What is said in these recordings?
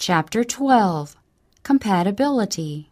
Chapter 12. Compatibility.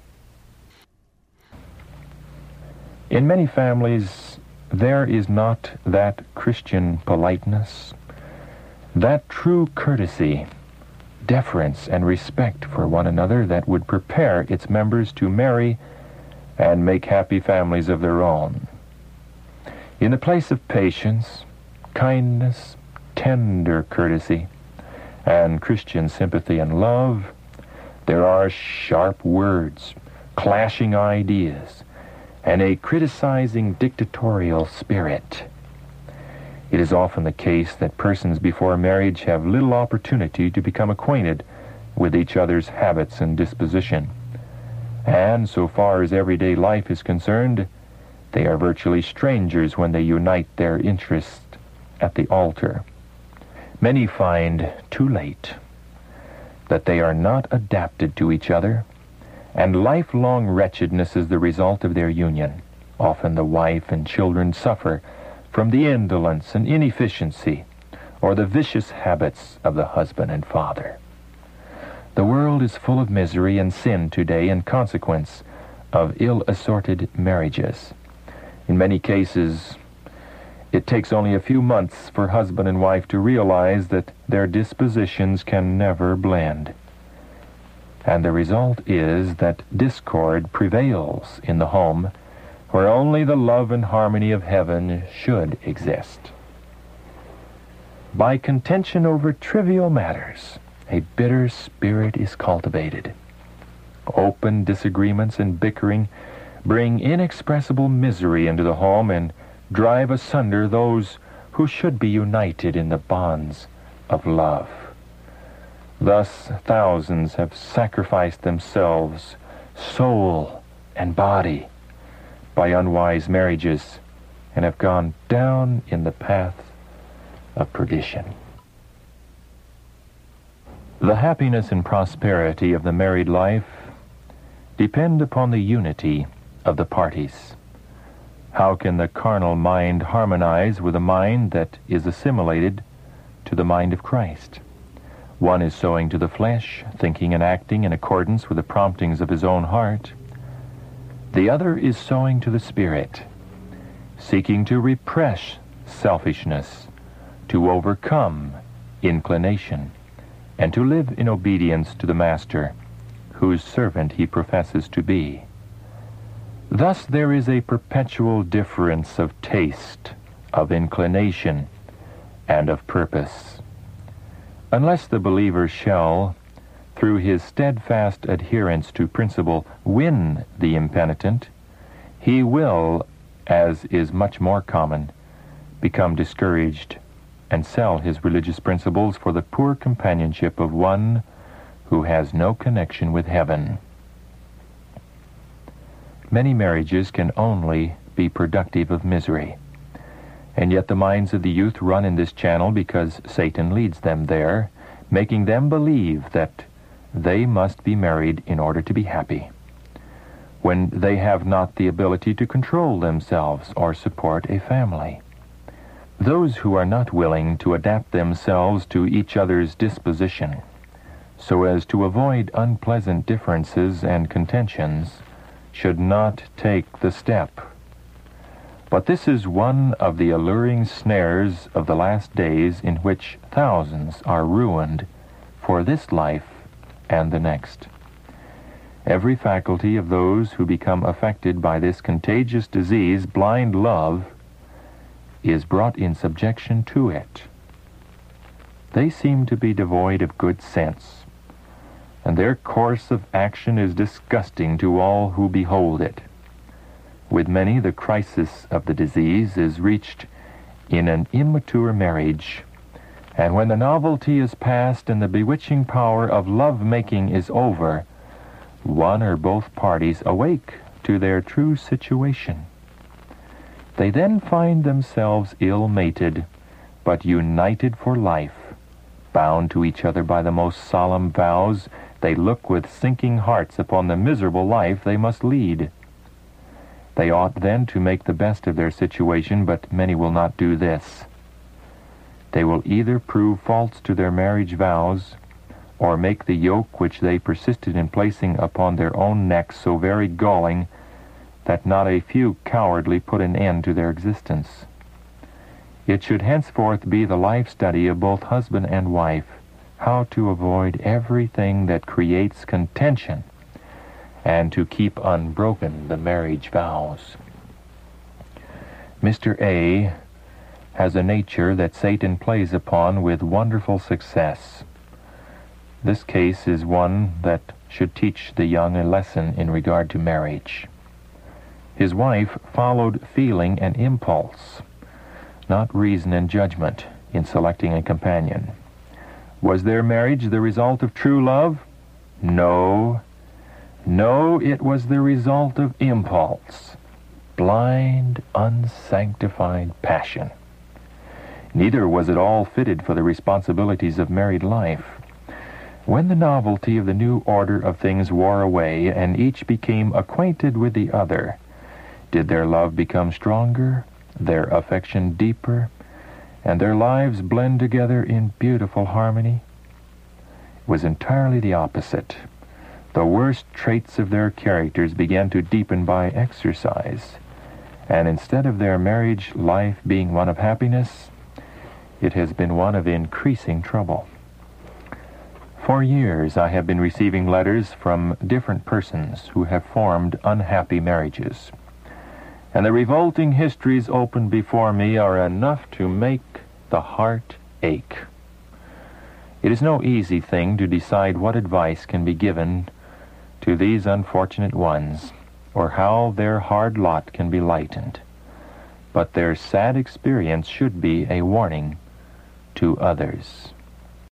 In many families, there is not that Christian politeness, that true courtesy, deference, and respect for one another that would prepare its members to marry and make happy families of their own. In the place of patience, kindness, tender courtesy, and Christian sympathy and love, there are sharp words, clashing ideas, and a criticizing dictatorial spirit. It is often the case that persons before marriage have little opportunity to become acquainted with each other's habits and disposition. And so far as everyday life is concerned, they are virtually strangers when they unite their interests at the altar. Many find too late that they are not adapted to each other, and lifelong wretchedness is the result of their union. Often the wife and children suffer from the indolence and inefficiency or the vicious habits of the husband and father. The world is full of misery and sin today in consequence of ill-assorted marriages. In many cases, it takes only a few months for husband and wife to realize that their dispositions can never blend. And the result is that discord prevails in the home where only the love and harmony of heaven should exist. By contention over trivial matters, a bitter spirit is cultivated. Open disagreements and bickering bring inexpressible misery into the home and drive asunder those who should be united in the bonds of love. Thus, thousands have sacrificed themselves, soul and body, by unwise marriages, and have gone down in the path of perdition. The happiness and prosperity of the married life depend upon the unity of the parties. How can the carnal mind harmonize with a mind that is assimilated to the mind of Christ? One is sowing to the flesh, thinking and acting in accordance with the promptings of his own heart. The other is sowing to the Spirit, seeking to repress selfishness, to overcome inclination, and to live in obedience to the Master, whose servant he professes to be. Thus there is a perpetual difference of taste, of inclination, and of purpose. Unless the believer shall, through his steadfast adherence to principle, win the impenitent, he will, as is much more common, become discouraged and sell his religious principles for the poor companionship of one who has no connection with heaven. Many marriages can only be productive of misery, and yet the minds of the youth run in this channel because Satan leads them there, making them believe that they must be married in order to be happy, when they have not the ability to control themselves or support a family. Those who are not willing to adapt themselves to each other's disposition, so as to avoid unpleasant differences and contentions, should not take the step. But this is one of the alluring snares of the last days in which thousands are ruined for this life and the next. Every faculty of those who become affected by this contagious disease, blind love, is brought in subjection to it. They seem to be devoid of good sense, and their course of action is disgusting to all who behold it. With many, the crisis of the disease is reached in an immature marriage, and when the novelty is past and the bewitching power of love-making is over, one or both parties awake to their true situation. They then find themselves ill-mated, but united for life, bound to each other by the most solemn vows. They look with sinking hearts upon the miserable life they must lead. They ought then to make the best of their situation, but many will not do this. They will either prove false to their marriage vows, or make the yoke which they persisted in placing upon their own necks so very galling that not a few cowardly put an end to their existence. It should henceforth be the life study of both husband and wife how to avoid everything that creates contention and to keep unbroken the marriage vows. Mr. A has a nature that Satan plays upon with wonderful success. This case is one that should teach the young a lesson in regard to marriage. His wife followed feeling and impulse, not reason and judgment, in selecting a companion. Was their marriage the result of true love? No. No, it was the result of impulse, blind, unsanctified passion. Neither was it all fitted for the responsibilities of married life. When the novelty of the new order of things wore away and each became acquainted with the other, did their love become stronger, their affection deeper, and their lives blend together in beautiful harmony? It was entirely the opposite. The worst traits of their characters began to deepen by exercise, and instead of their marriage life being one of happiness, it has been one of increasing trouble. For years I have been receiving letters from different persons who have formed unhappy marriages, and the revolting histories opened before me are enough to make the heart ache. It is no easy thing to decide what advice can be given to these unfortunate ones, or how their hard lot can be lightened, but their sad experience should be a warning to others.